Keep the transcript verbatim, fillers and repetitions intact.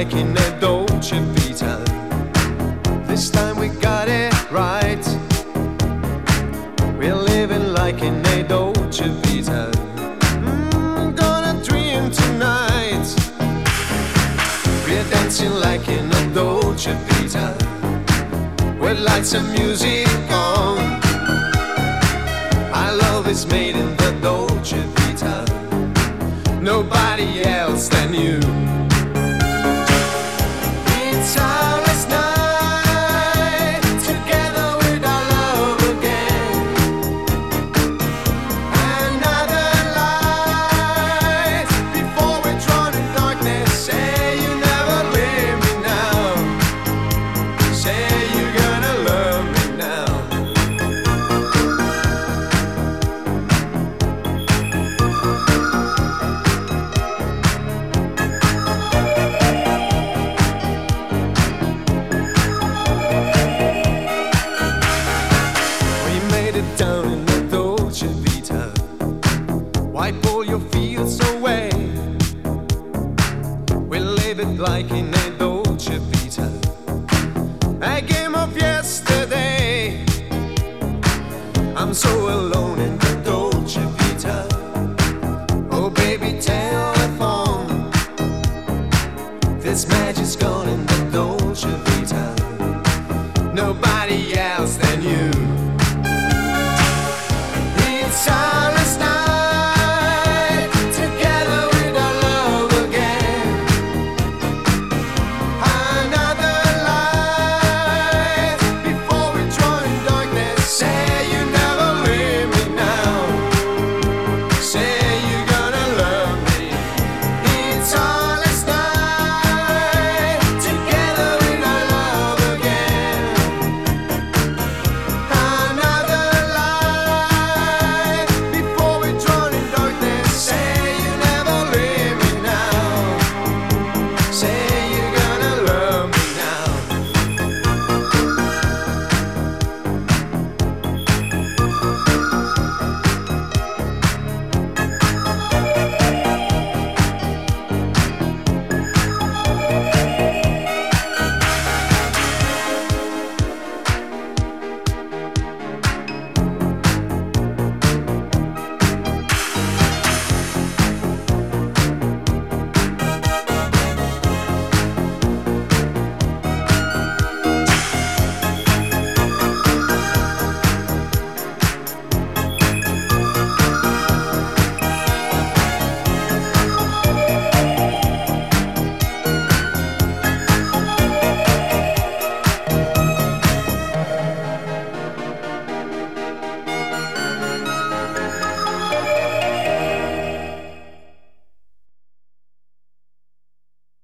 like in a Dolce Vita. This time we got it right. We're living like in a Dolce Vita. Mm, gonna dream tonight. We're dancing like in a Dolce Vita, with lights and music on. Our love is made in the Dolce Vita, nobody else than you. It's our last night together with our love again. Another light before we're drawn in darkness. Say you never leave me now. Say you're gonna love me now. Down in the Dolce Vita, wipe all your fears away. We live it like in a Dolce Vita, a game of yesterday. I'm so alone in the Dolce Vita. Oh baby, telephone. This magic's gone in the Dolce Vita, nobody else there.